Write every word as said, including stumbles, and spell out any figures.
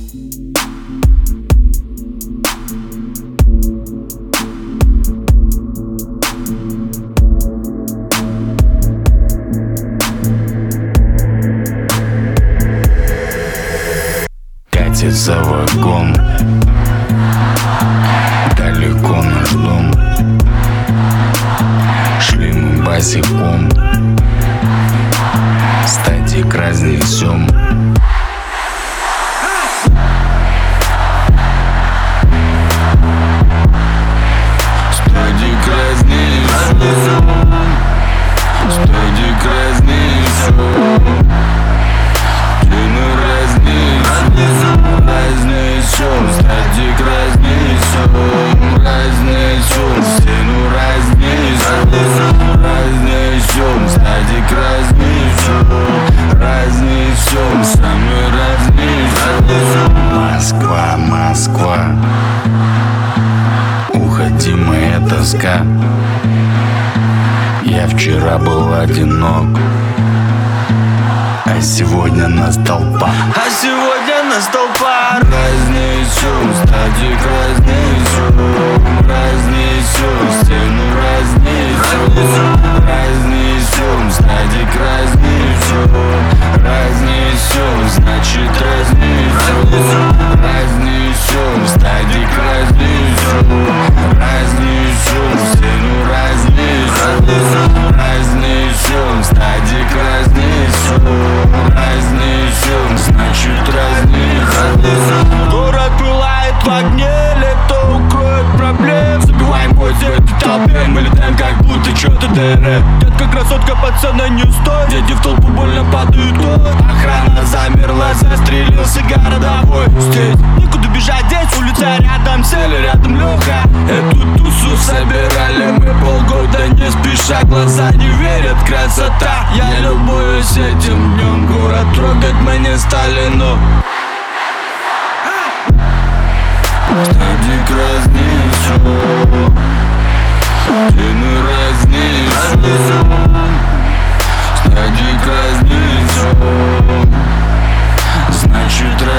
Катится вагон, далеко наш дом. Шли мы босиком, стадик разнесем. Стадик разнесем, стадик разнесем. Стену разнесем, разнесем, стадик разнесем, разнесем, стену разнесем, разнесем, стадик разнесем, разнесем, самый разнесем. Москва, Москва, уходи, моя тоска. Я вчера был одинок, а сегодня настал пар. А сегодня настал пар. Разнесем, стадик разнесем, разнесем, стену разнесем, разнесем, стадик разнесем, разнесем, значит разнесем, разнесем, стадик разнесем, разнесем, стену разнесем, разнесем, стадик разнесем, разнесем, значит разнесем. Город пылает в огне, лето укроет проблем. Забиваем гвозди этой толпе, мы летаем как будто чё-то ДР. Детка, красотка, пацана, не стой. Дети в толпу больно падают. Охрана замерла, застрелился городовой. Здесь никуда бежать, здесь улица рядом, сели рядом Лёха. Эту тусу собирали мы полгода не спеша. Глаза не верят, красота. Я любуюсь этим днем. Город трогать мы не стали, но стадик разнесем, стену разнесем, стадик разнесем, значит разнесем.